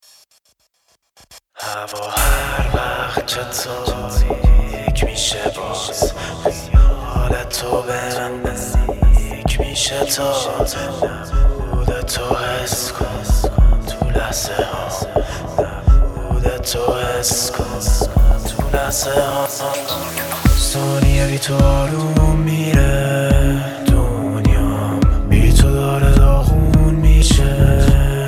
هوا هر وقت که تاریک میشه باز حالت تو به من نزدیک میشه تا نبود تو حس کن تو لحظه ها نبود تو حس کن تو لحظه ها ثانیه بی تو آروم میره دنیام بی تو داره داغون میشه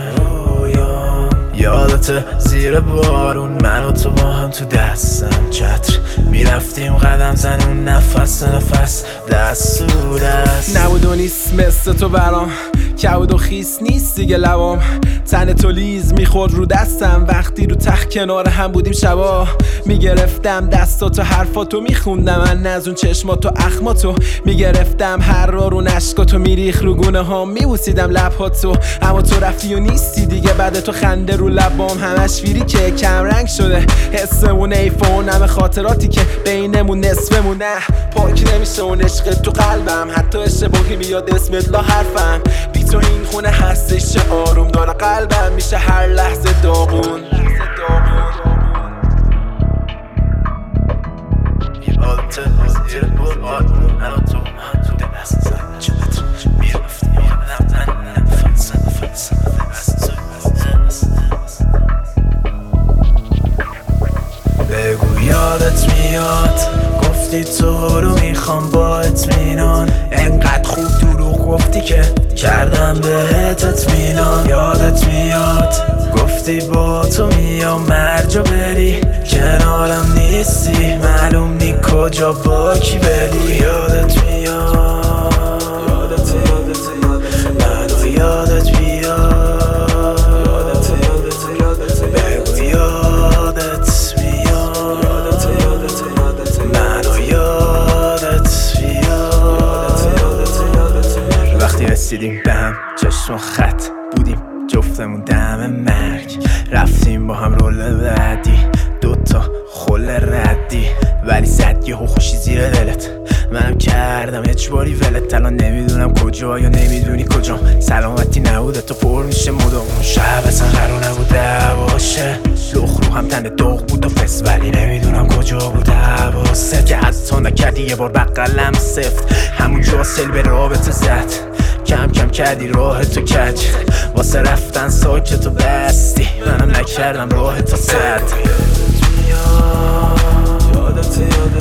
یادت زیر بارون من و تو با هم تو دستم چتر میرفتیم قدم زنون نفس نفس دست تو دست نبود و نیست مثل تو برام کبود و خیس نیست دیگه لبام تن تو لیز میخورد رو دستم وقتی رو تخت کنار هم بودیم شبا میگرفتم دستاتو حرفاتو میخوندم من از اون چشماتو اخماتو میگرفتم هر رو نشکاتو میریخ رو گونه ها میبوسیدم لبهاتو اما تو رفتی و نیستی دیگه بعد تو خنده رو لبام همش فیری که کم رنگ شده حسمون ایفون همه خاطراتی که بینمون نصفمونه پاک نمیشه اون عشق تو قلبم حتی اشتباهی میاد اسمت لا حرفم بی تو این خونه هستش چه آروم داره قلبم میشه هر لحظه داغون یادت زیر بارون من و تو هم تو دست زن چلت میرفتیم نفس بگو یادت میاد گفتی تو رو میخوام با اطمینان انقدر خوب دروغ گفتی که کردم بهت اطمینان یادت میاد گفتی با تو میام مرجا بری کنارم نیستی معلوم نی کجا با کی بری یادت میاد منو یادت میاد بگو یادت میاد منو یادت میاد وقتی رسیدیم به هم چشم و خط بودیم جفتمون دم مرگ رفتیم با هم رول بعدی دوتا خل ردی ولی زد یهو خوشی زیر دلت منم کردم اجباری ولت الان نمیدونم کجا یا نمیدونی کجام سلامتی نبوده تو پر میشه مدام اون شب اصلا قرار نبوده باشه لخ رو هم تن داغ بود و فس ولی نمیدونم کجا بود حواست که حتی نکردی یه بار بقلم سفت همونجا سل به رابطه زد کم کم کردی راه تو کج واسه رفتن ساکت و بستی منم نکردم راه تو سد یادت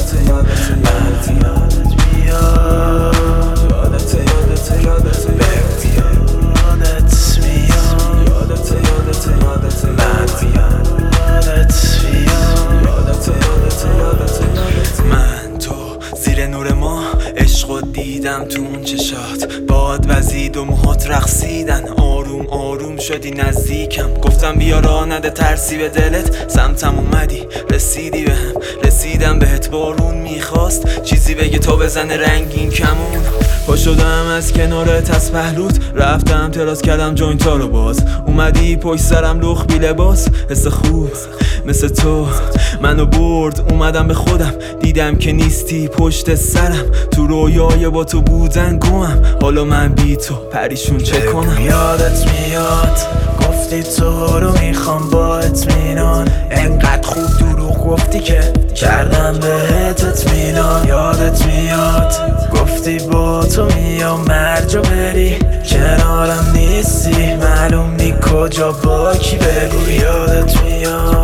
من تو زیر نور ما عشقو دیدم تو اون چشات باد وزید و موهات رقصیدن آروم آروم شدی نزدیکم گفتم بیا راه نده ترسی به دلت سمتم اومدی رسیدی بهم رسیدم بهت بارون میخواست چیزی بگه تا بزنه رنگین کمون پا شدم از کنارت از پهلوت رفتم تراس کردم جوینتا رو باز اومدی پشت سرم لخ بی لباس حس خوب مثل تو منو برد اومدم به خودم دیدم که نیستی پشت سرم تو رویای با تو بودن گمم حالا من بی تو پریشون چه کنم یادت میاد گفتی تو رو میخوام با اطمینان انقدر خوب دروغ گفتی که کردم بهت اطمینان یادت میاد گفتی با تو میام مرجا بری کنارم نیستی معلوم نی کجا با کی بری یادت میاد